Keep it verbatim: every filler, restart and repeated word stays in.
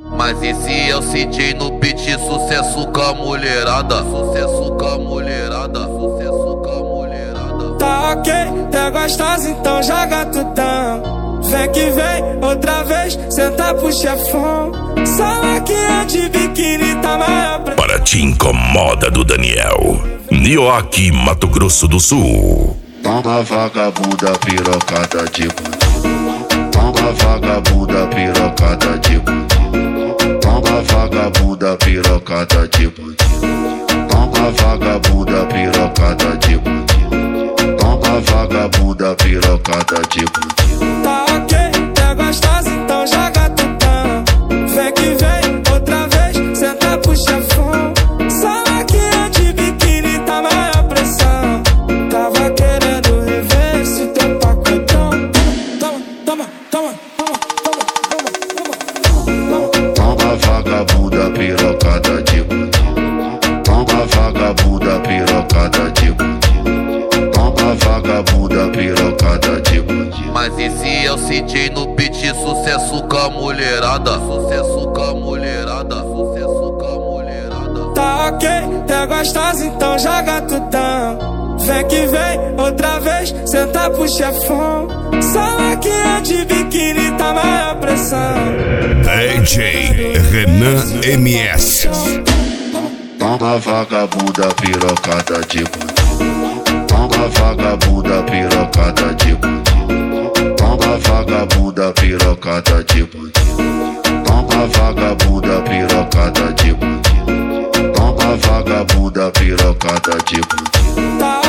Mas esse é o C J no beat, sucesso com a mulherada. Sucesso com a mulherada, sucesso com a mulherada. Tá ok, tá gostosa, então joga tudão. Vem que vem, outra vez, senta pro chefão. Sala que é de biquíni, tá maior pra... Para Te Incomoda do Daniel, Nioque, Mato Grosso do Sul. Toma vagabunda pirocada de bumbum. Toma vagabunda pirocada de bumbum. Toma vagabunda pirocada de bumbum. Toma vagabunda pirocada de bumbum. Toma vagabunda pirocada de bumbum. Tá ok, tá gostosa, então joga tudão. Vem que vem, outra vez, senta pro chefão. Sala que é de biquíni, tá maior pressão. Tava querendo rever esse teu pacotão. Toma, toma, toma, toma, toma, toma, toma. Toma vagabunda pirocada de bumbum. Toma vagabunda pirocada de bumbum. Toma vagabunda pirocada de bumbum. Mas esse é o C J no beat, sucesso com a mulherada. Sucesso com a mulherada, sucesso com a mulherada. Tá ok, tá gostosa, então joga tudão. Vem que vem, outra vez, senta pro chefão. Sala que é de biquíni, tá maior pressão. D J Renan M S. Toma vagabunda pirocada de bumbum. Toma vagabunda pirocada de bumbum. Toma vagabunda pirocada de bumbum. Toma vagabunda pirocada de bumbum. Toma vagabunda pirocada de bumbum. Tá